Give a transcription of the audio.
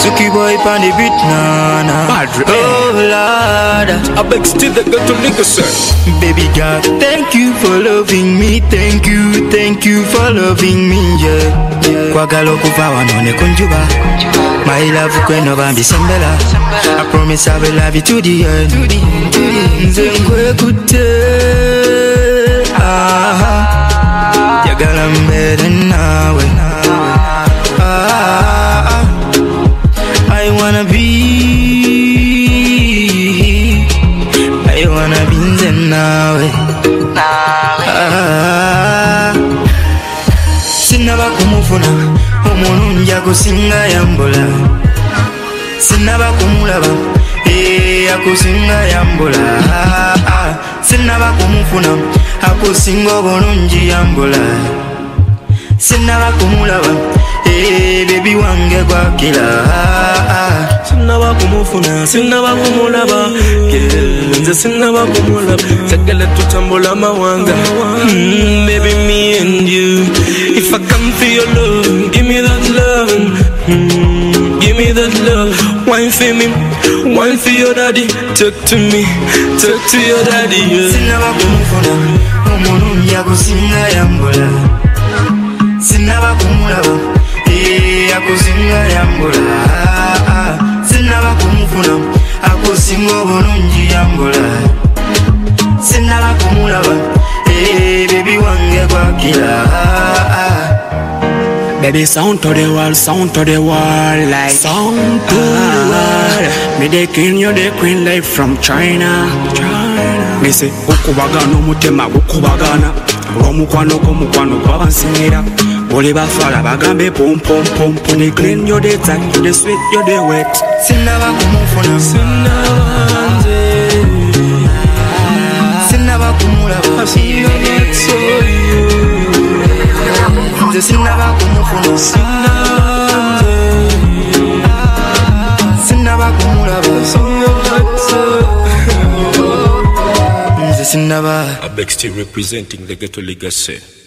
Chucky boy pan the beat, nah. Oh Lord, I beg still the ghetto nigga sir. Baby girl, thank you for loving me. Thank you for loving me, yeah. Kwagala okuva wano ne kunjuba. My love kweno bambi sembela. I promise I will love you to the end. Nze nkwekutte, yagala mbere nawe. I wanna be nze nawe. Sinaba kumufuna omulungi akusinga yambola. Sinaba kumulaba akusinga yambola. Sinaba kumufuna akusinga obulungi yambola. Sinaba kumulaba baby wange gwakira. Sinaba kumufuna, sinaba kumulaba, nze sinaba kumulaba. Sagala tutambula mawanga, baby me and you. If I come for your love, give me that love, give me that love. Wine for me, wine for your daddy. Talk to me, talk to your daddy. Sinaba kumufuna omulungi akusinga yambola. Sinaba kumulaba akusinga yambola. Sinaba kumufuna akusinga obulungi yambola. Sinaba kumulaba baby wange gwakira. Baby, sound to the world, like sound to the world. Me the king, you the queen, like from China. Me say, ukubagana omutema ukubagana. Omukwano kwabansingira. Boli bafala bagambe pom pom pom pom. The clean, you the tight, you the sweet, you the wet. Sinaba kumufuna, sinaba kumulaba. Nze sinaba kumufuna, sinaba kumulaba. Nze sinaba. I beg still representing the ghetto legacy.